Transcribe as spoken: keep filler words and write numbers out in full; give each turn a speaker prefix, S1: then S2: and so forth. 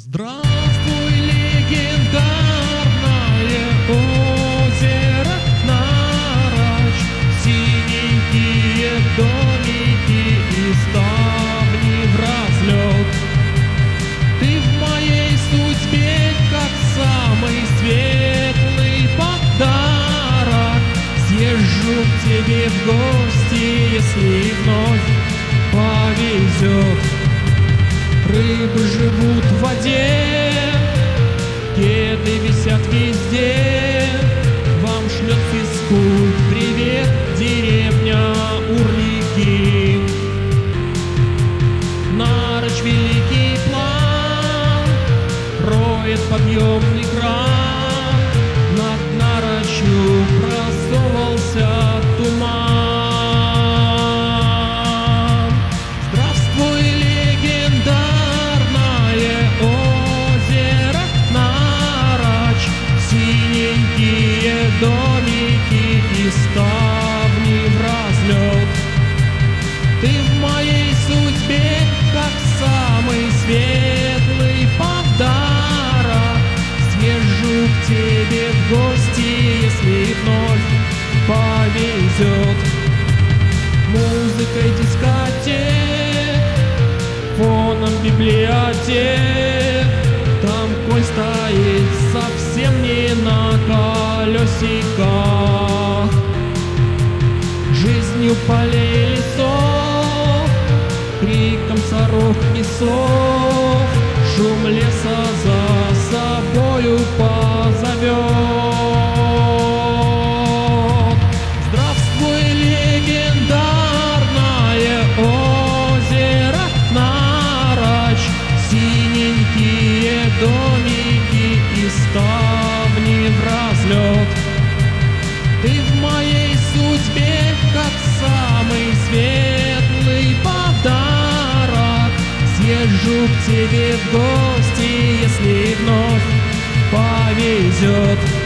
S1: Здравствуй, легендарное озеро Нарач, синенькие домики и ставни в разлет. Ты в моей судьбе как самый светлый подарок. Съезжу к тебе в гости, если вновь повезет. Рыбы живут в воде, кеды висят везде. Вам шлет физкульт привет, деревня Урлики. Нарач великий план, роет подъемный кран. Над Нарачью просовался туман. Домики и ставни в разлет. Ты в моей судьбе как самый светлый подарок. Съезжу к тебе в гости, если вновь повезет. Музыкой дискотек, фоном библиотек. Там конь стоит совсем не на колесиках. Жизнью полей лесов, криком сорок и сов, шум леса за собою позовет. Здравствуй, легендарное озеро Нарач, синенькие домики и ставни в разлет. Ты в моей судьбе как самый светлый подарок. Съезжу к тебе в гости, если вновь повезет.